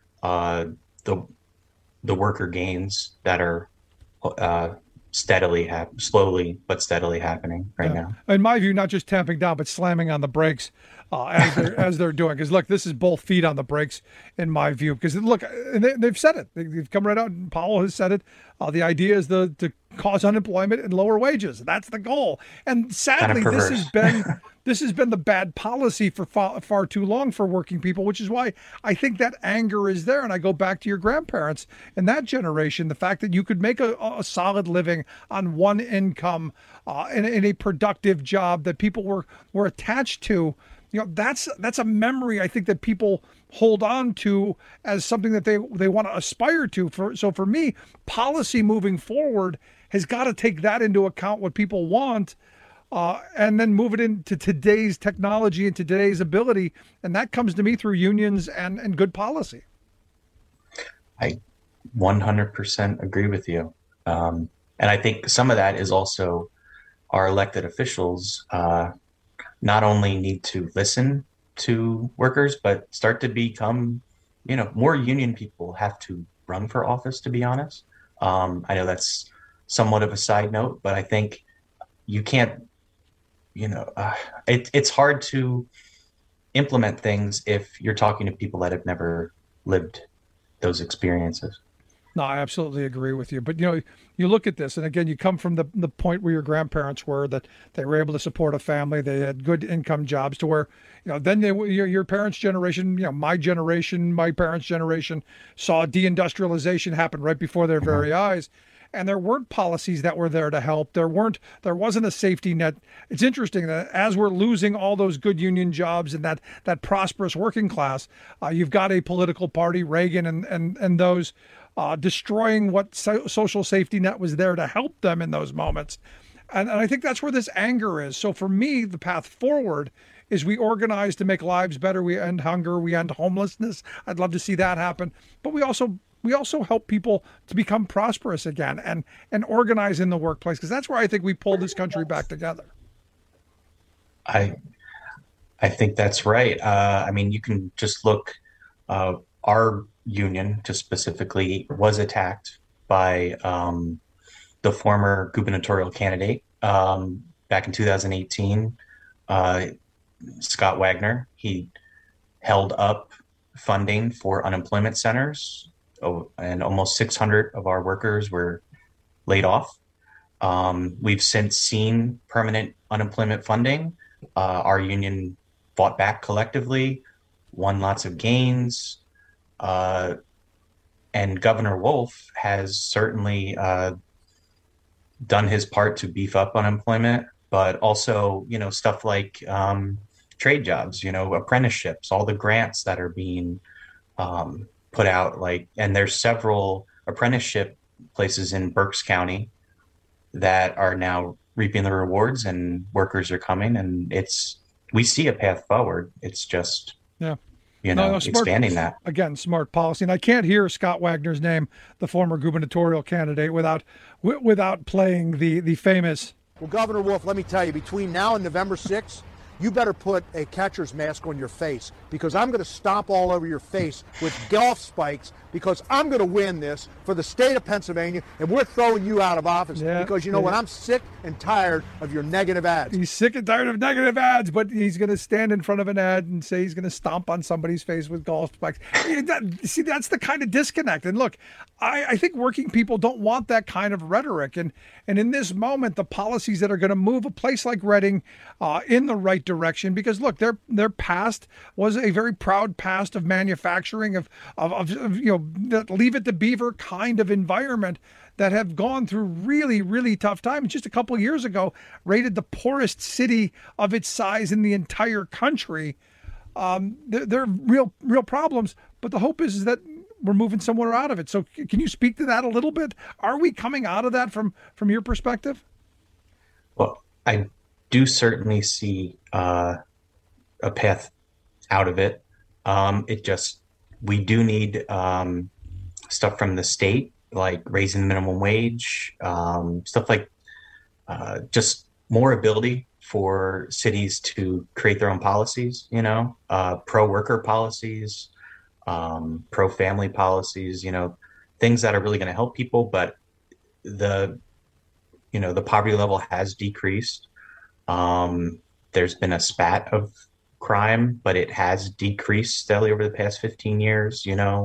the worker gains that are slowly but steadily happening right now.
In my view, not just tamping down, but slamming on the brakes as they're doing. Because look, this is both feet on the brakes in my view. Because look, they've said it. They've come right out, and Powell has said it. The idea is to cause unemployment and lower wages. That's the goal. And sadly, this has been the bad policy for far too long for working people, which is why I think that anger is there. And I go back to your grandparents and that generation, the fact that you could make a solid living on one income in a productive job that people were attached to. That's a memory I think that people hold on to as something that they want to aspire to. So for me, policy moving forward has got to take that into account, what people want, and then move it into today's technology and to today's ability. And that comes to me through unions and good policy.
I 100% agree with you. And I think some of that is also our elected officials not only need to listen to workers, but start to become, more union people have to run for office, to be honest. I know that's somewhat of a side note, but I think you can't, it's hard to implement things if you're talking to people that have never lived those experiences.
No, I absolutely agree with you. But, you look at this, and again, you come from the point where your grandparents were, that they were able to support a family. They had good income jobs to where, then your parents' generation, my generation, my parents' generation saw deindustrialization happen right before their very eyes. And there weren't policies that were there to help. There wasn't a safety net. It's interesting that as we're losing all those good union jobs and that prosperous working class, you've got a political party, Reagan and those, destroying what social safety net was there to help them in those moments. And I think that's where this anger is. So for me, the path forward is we organize to make lives better. We end hunger. We end homelessness. I'd love to see that happen. But we also help people to become prosperous again and organize in the workplace, because that's where I think we pull this country back together.
I think that's right. You can just look, our union just specifically was attacked by the former gubernatorial candidate back in 2018, Scott Wagner. He held up funding for unemployment centers, and almost 600 of our workers were laid off. We've since seen permanent unemployment funding. Our union fought back collectively, won lots of gains. And Governor Wolf has certainly done his part to beef up unemployment, but also, stuff like trade jobs, apprenticeships, all the grants that are being put out, and there's several apprenticeship places in Berks County that are now reaping the rewards, and workers are coming, and we see a path forward. It's just, expanding that.
Again, smart policy. And I can't hear Scott Wagner's name, the former gubernatorial candidate, without playing the famous.
Well, Governor Wolf, let me tell you, between now and November 6th, you better put a catcher's mask on your face, because I'm going to stomp all over your face with golf spikes, because I'm going to win this for the state of Pennsylvania, and we're throwing you out of office because what? I'm sick and tired of your negative ads.
He's sick and tired of negative ads, but he's going to stand in front of an ad and say he's going to stomp on somebody's face with golf spikes. See, that's the kind of disconnect. And look, I think working people don't want that kind of rhetoric. And in this moment, the policies that are going to move a place like Reading in the right direction, because look, their past was a very proud past of manufacturing, of that Leave It to Beaver kind of environment, that have gone through really, really tough times. Just a couple of years ago, rated the poorest city of its size in the entire country. There are real problems, but the hope is that we're moving somewhere out of it. So can you speak to that a little bit? Are we coming out of that from your perspective?
Well, I do certainly see a path out of it. We do need stuff from the state, like raising the minimum wage, stuff like just more ability for cities to create their own policies, pro-worker policies, pro-family policies, things that are really going to help people. But the poverty level has decreased. There's been a spat of crime, but it has decreased steadily over the past 15 years.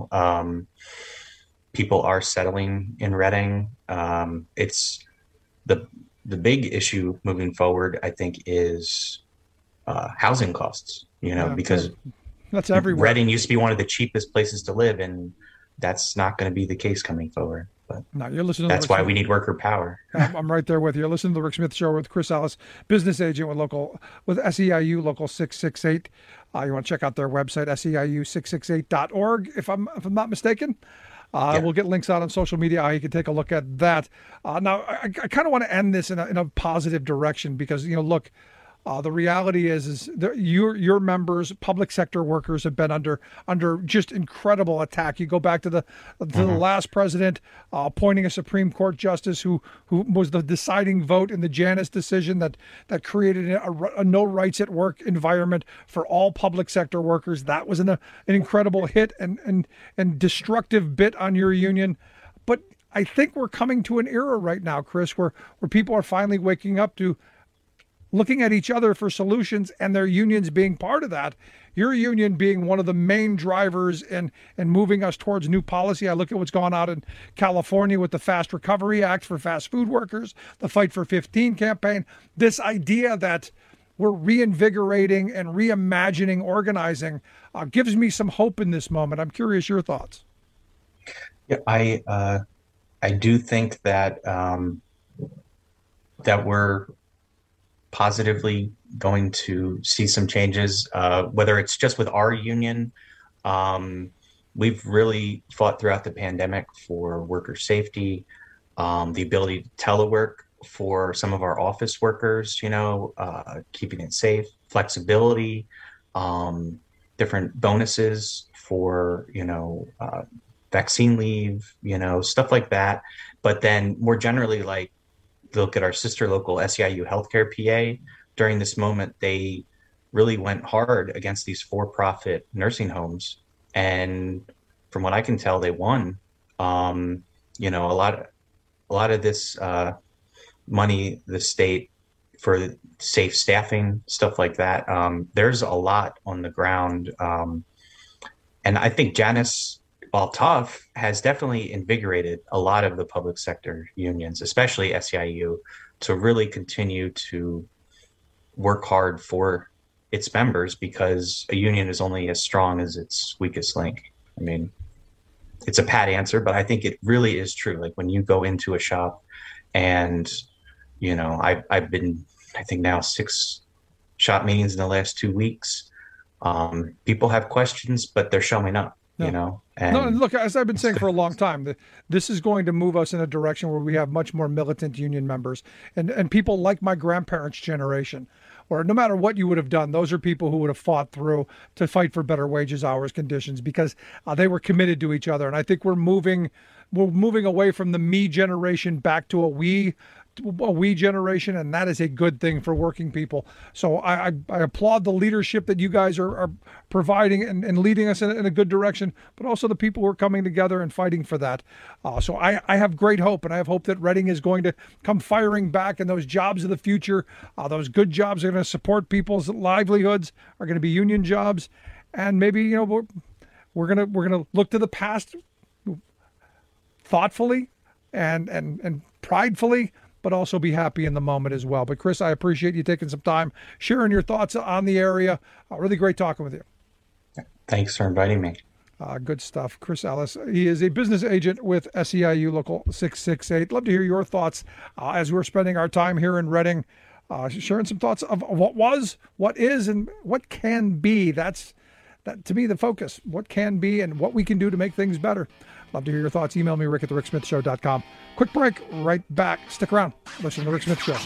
People are settling in Reading. It's the big issue moving forward, I think, is housing costs, because
that's everywhere.
Reading used to be one of the cheapest places to live, and that's not going to be the case coming forward. But
no, you're listening.
That's why we need worker power.
I'm right there with you. Listen to the Rick Smith Show with Chris Ellis, business agent with SEIU Local 668. You want to check out their website, SEIU668.org, if I'm not mistaken. We'll get links out on social media. You can take a look at that. Now, I kind of want to end this in a positive direction because, look, the reality is your members, public sector workers, have been under just incredible attack. You go back to the last president appointing a Supreme Court justice who was the deciding vote in the Janus decision that created a no rights at work environment for all public sector workers. That was an incredible hit and destructive bit on your union. But I think we're coming to an era right now, Chris, where people are finally waking up to looking at each other for solutions, and their unions being part of that. Your union being one of the main drivers in moving us towards new policy. I look at what's gone out in California with the Fast Recovery Act for fast food workers, the Fight for 15 campaign, this idea that we're reinvigorating and reimagining organizing gives me some hope in this moment. I'm curious your thoughts.
Yeah, I do think that that we're positively going to see some changes, whether it's just with our union. We've really fought throughout the pandemic for worker safety, the ability to telework for some of our office workers, keeping it safe, flexibility, different bonuses for, vaccine leave, stuff like that. But then more generally, like, look at our sister local SEIU Healthcare PA. During this moment, they really went hard against these for-profit nursing homes, and from what I can tell, they won. A lot of this money, the state for safe staffing, stuff like that. There's a lot on the ground, and I think Janus, while tough, has definitely invigorated a lot of the public sector unions, especially SEIU, to really continue to work hard for its members, because a union is only as strong as its weakest link. I mean, it's a pat answer, but I think it really is true. Like, when you go into a shop and, I've been, I think now 6 shop meetings in the last 2 weeks. People have questions, but they're showing up. And
look, as I've been saying for a long time, this is going to move us in a direction where we have much more militant union members and people like my grandparents' generation, where no matter what you would have done, those are people who would have fought through to fight for better wages, hours, conditions, because they were committed to each other. And I think we're moving away from the me generation back to a we generation, and that is a good thing for working people. So I applaud the leadership that you guys are providing and leading us in a good direction, but also the people who are coming together and fighting for that. So I have great hope, and I have hope that Reading is going to come firing back, and those jobs of the future, those good jobs are going to support people's livelihoods, are going to be union jobs, and maybe we're gonna look to the past thoughtfully and pridefully, but also be happy in the moment as well. But Chris, I appreciate you taking some time, sharing your thoughts on the area. Really great talking with you.
Thanks for inviting me.
Good stuff. Chris Ellis. He is a business agent with SEIU Local 668. Love to hear your thoughts as we're spending our time here in Reading, sharing some thoughts of what was, what is, and what can be. That's to me the focus. What can be and what we can do to make things better. Love to hear your thoughts. Email me, rick@thericksmithshow.com. Quick break, right back. Stick around. Listen to The Rick Smith Show.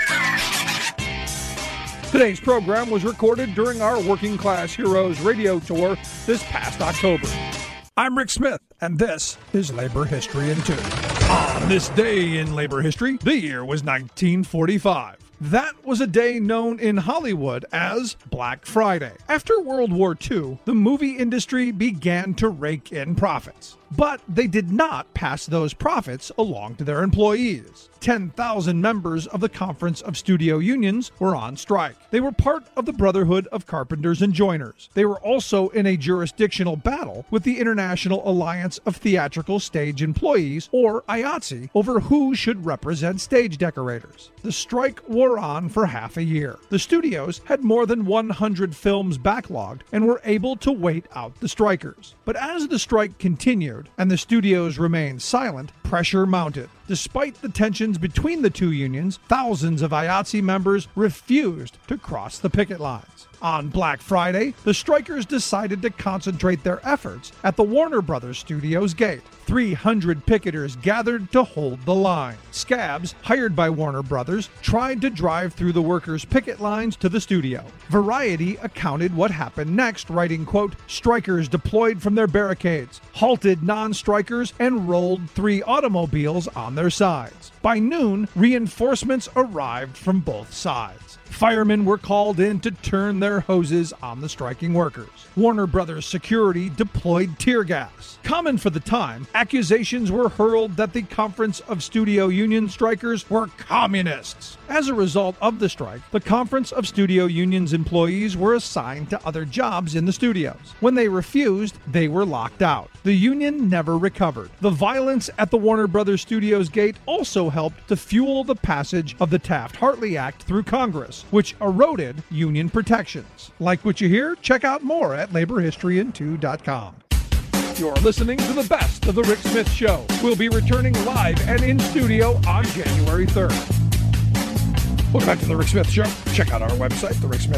Today's program was recorded during our Working Class Heroes radio tour this past October. I'm Rick Smith, and this is Labor History in 2. On this day in labor history, the year was 1945. That was a day known in Hollywood as Black Friday. After World War II, the movie industry began to rake in profits. But they did not pass those profits along to their employees. 10,000 members of the Conference of Studio Unions were on strike. They were part of the Brotherhood of Carpenters and Joiners. They were also in a jurisdictional battle with the International Alliance of Theatrical Stage Employees, or IATSE, over who should represent stage decorators. The strike wore on for half a year. The studios had more than 100 films backlogged and were able to wait out the strikers. But as the strike continued and the studios remained silent, pressure mounted. Despite the tensions between the two unions, thousands of IATSE members refused to cross the picket lines. On Black Friday, the strikers decided to concentrate their efforts at the Warner Brothers Studios gate. 300 picketers gathered to hold the line. Scabs, hired by Warner Brothers, tried to drive through the workers' picket lines to the studio. Variety accounted what happened next, writing, quote, "Strikers deployed from their barricades, halted non-strikers, and rolled 3 automobiles on their sides. By noon, reinforcements arrived from both sides. Firemen were called in to turn their hoses on the striking workers. Warner Brothers security deployed tear gas. Common for the time, accusations were hurled that the Conference of Studio Union strikers were communists. As a result of the strike, the Conference of Studio Union's employees were assigned to other jobs in the studios. When they refused, they were locked out. The union never recovered. The violence at the Warner Brothers Studios gate also helped to fuel the passage of the Taft-Hartley Act through Congress, which eroded union protections. Like what you hear? Check out more at laborhistoryin2.com. You're listening to the best of The Rick Smith Show. We'll be returning live and in studio on January 3rd. Welcome back to The Rick Smith Show. Check out our website,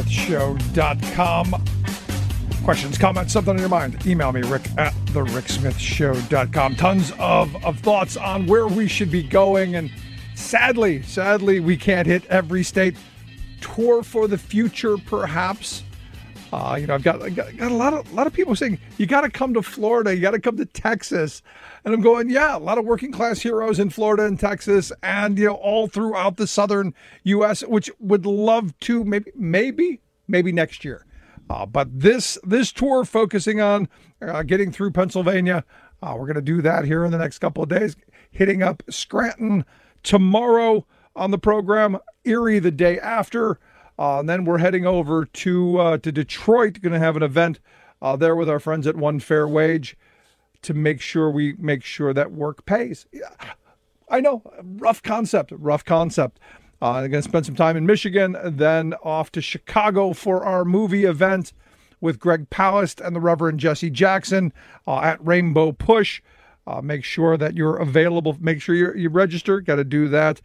thericksmithshow.com. Questions, comments, something on your mind, email me, rick at thericksmithshow.com. Tons of thoughts on where we should be going, and sadly, we can't hit every state. Tour for the future, perhaps. I've got a lot of people saying, you got to come to Florida, you got to come to Texas. And I'm going, yeah, a lot of working class heroes in Florida and Texas and, all throughout the southern U.S., which would love to maybe next year. But this tour focusing on getting through Pennsylvania, we're going to do that here in the next couple of days, hitting up Scranton tomorrow on the program, Erie the day after, and then we're heading over to Detroit. Going to have an event there with our friends at One Fair Wage to make sure that work pays. Yeah, I know, rough concept. I'm going to spend some time in Michigan, then off to Chicago for our movie event with Greg Palast and the Reverend Jesse Jackson at Rainbow Push. Make sure that you're available. Make sure you register. Got to do that.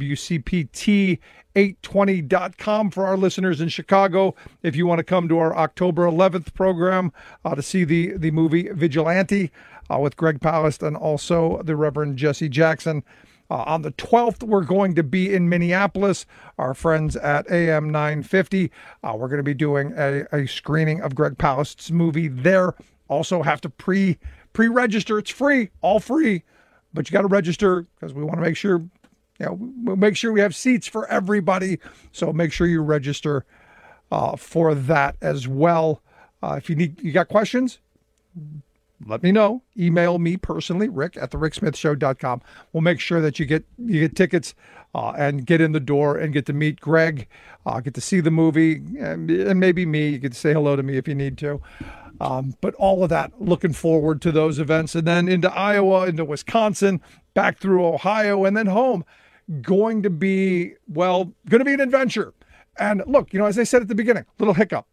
WCPT820.com for our listeners in Chicago. If you want to come to our October 11th program to see the movie Vigilante with Greg Palast and also the Reverend Jesse Jackson. On the 12th, we're going to be in Minneapolis. Our friends at AM 950. We're going to be doing a screening of Greg Palast's movie there. Also have to pre-register. It's free, all free, but you got to register because we want to make sure, we'll make sure we have seats for everybody. So make sure you register for that as well. If you got questions, let me know. Email me personally, Rick at thericksmithshow.com. We'll make sure that you get tickets and get in the door and get to meet Greg, get to see the movie, and maybe me. You can say hello to me if you need to. But all of that, looking forward to those events. And then into Iowa, into Wisconsin, back through Ohio, and then home. Going to be an adventure. And look, as I said at the beginning, little hiccup.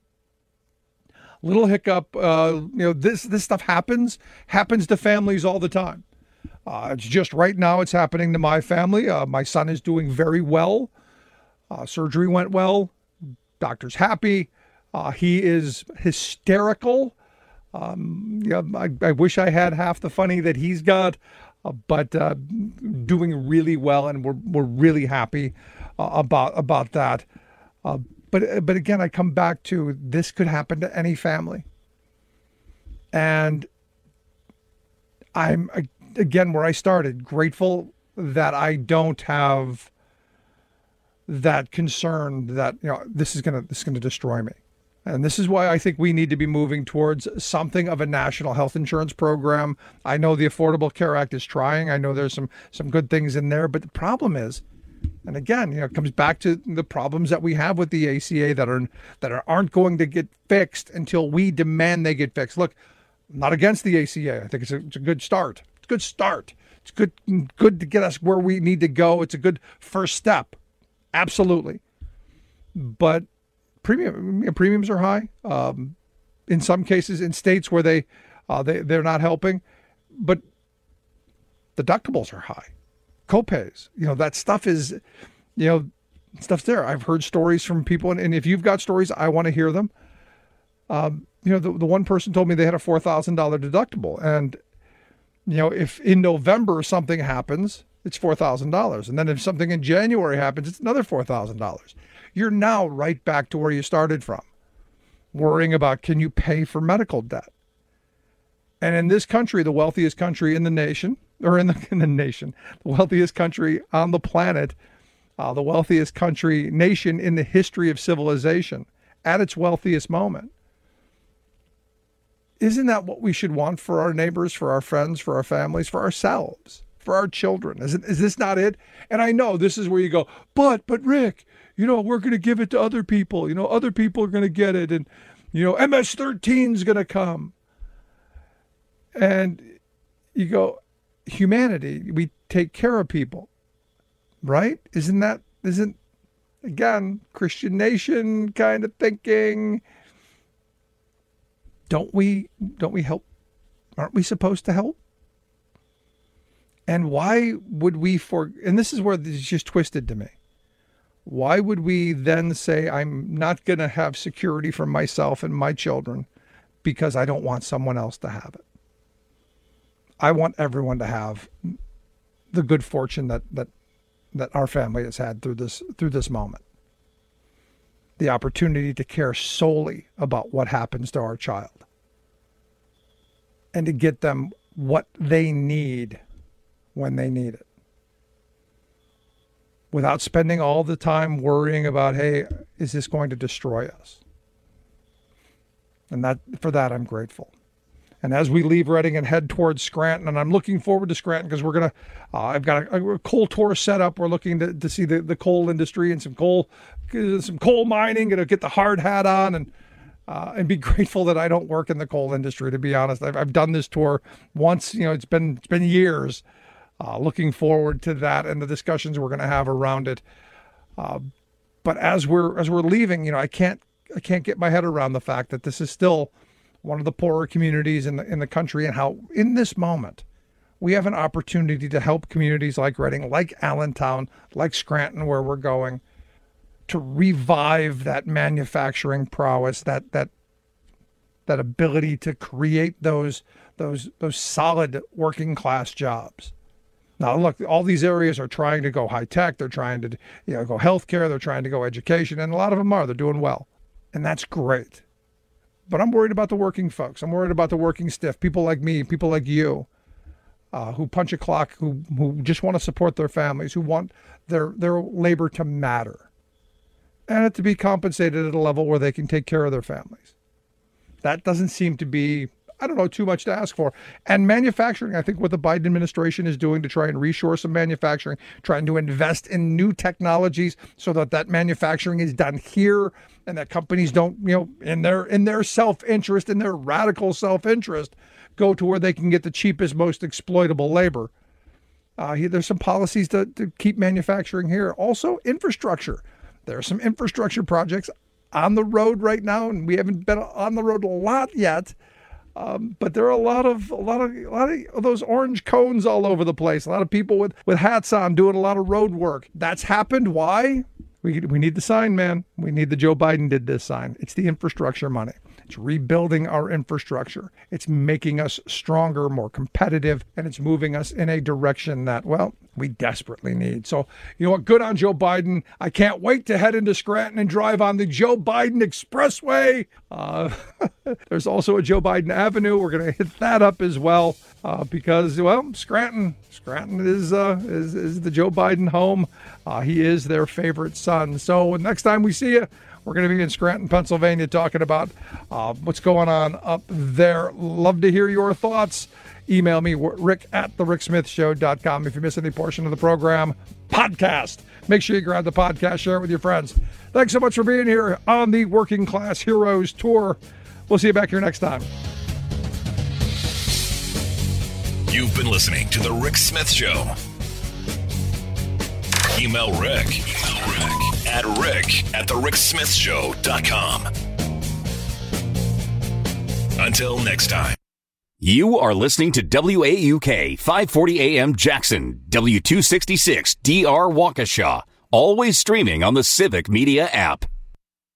This stuff happens to families all the time. It's just right now it's happening to my family. My son is doing very well. Surgery went well. Doctor's happy. He is hysterical. I wish I had half the funny that he's got, but doing really well, and we're really happy about that. But again, I come back to this could happen to any family. And I'm, again, where I started, grateful that I don't have that concern that, this is going to destroy me. And this is why I think we need to be moving towards something of a national health insurance program. I know the Affordable Care Act is trying. I know there's some good things in there, but the problem is, and again, it comes back to the problems that we have with the ACA that aren't going to get fixed until we demand they get fixed. Look, I'm not against the ACA. I think it's a good start. It's a good start. It's good to get us where we need to go. It's a good first step. Absolutely. But premiums are high. In some cases, in states where they're not helping, but deductibles are high. Copays, that stuff is, stuff's there. I've heard stories from people, and if you've got stories, I want to hear them. The one person told me they had a $4,000 deductible, and if in November something happens, it's $4,000, and then if something in January happens, it's another $4,000. You're now right back to where you started from, worrying about, can you pay for medical debt? And in this country, the wealthiest country in the nation, the wealthiest country on the planet, the wealthiest nation in the history of civilization, at its wealthiest moment. Isn't that what we should want for our neighbors, for our friends, for our families, for ourselves, for our children? Is this not it? And I know this is where you go, but Rick, we're going to give it to other people. Other people are going to get it. And, MS-13 is going to come. And you go, humanity, we take care of people, right? Isn't again, Christian nation kind of thinking? Don't we help? Aren't we supposed to help? And why would we and this is where this is just twisted to me. Why would we then say, I'm not going to have security for myself and my children because I don't want someone else to have it? I want everyone to have the good fortune that our family has had through this moment. The opportunity to care solely about what happens to our child and to get them what they need when they need it, without spending all the time worrying about, hey, is this going to destroy us? And for that, I'm grateful. And as we leave Reading and head towards Scranton, and I'm looking forward to Scranton because I've got a coal tour set up. We're looking to see the coal industry and some coal mining, get the hard hat on and be grateful that I don't work in the coal industry, to be honest. I've done this tour once, it's been years. Looking forward to that and the discussions we're going to have around it. But as we're leaving, I can't get my head around the fact that this is still one of the poorer communities in the country, and how in this moment we have an opportunity to help communities like Reading, like Allentown, like Scranton, where we're going, to revive that manufacturing prowess, that ability to create those solid working class jobs. Now, look, all these areas are trying to go high tech. They're trying to go healthcare. They're trying to go education, and a lot of them they're doing well, and that's great. But I'm worried about the working folks. I'm worried about the working stiff, people like me, people like you, who punch a clock, who just want to support their families, who want their labor to matter and to be compensated at a level where they can take care of their families. That doesn't seem to be, too much to ask for. And manufacturing, I think what the Biden administration is doing to try and reshore some manufacturing, trying to invest in new technologies so that manufacturing is done here and that companies don't, in their self-interest, in their radical self-interest, go to where they can get the cheapest, most exploitable labor. There's some policies to keep manufacturing here. Also, infrastructure. There are some infrastructure projects on the road right now, and we haven't been on the road a lot yet. But there are a lot of those orange cones all over the place. A lot of people with hats on doing a lot of road work. That's happened. Why? We need the sign, man. We need the Joe Biden did this sign. It's the infrastructure money. It's rebuilding our infrastructure. It's making us stronger, more competitive, and it's moving us in a direction that, well, we desperately need. So, you know what? Good on Joe Biden. I can't wait to head into Scranton and drive on the Joe Biden Expressway. There's also a Joe Biden Avenue. We're going to hit that up as well because, well, Scranton is the Joe Biden home. He is their favorite son. So next time we see you, we're going to be in Scranton, Pennsylvania, talking about what's going on up there. Love to hear your thoughts. Email me, rick@thericksmithshow.com. If you miss any portion of the program, podcast. Make sure you grab the podcast, share it with your friends. Thanks so much for being here on the Working Class Heroes Tour. We'll see you back here next time.
You've been listening to The Rick Smith Show. Email Rick at rick@thericksmithshow.com. Until next time.
You are listening to WAUK 540 AM Jackson, W266 DR Waukesha, always streaming on the Civic Media app.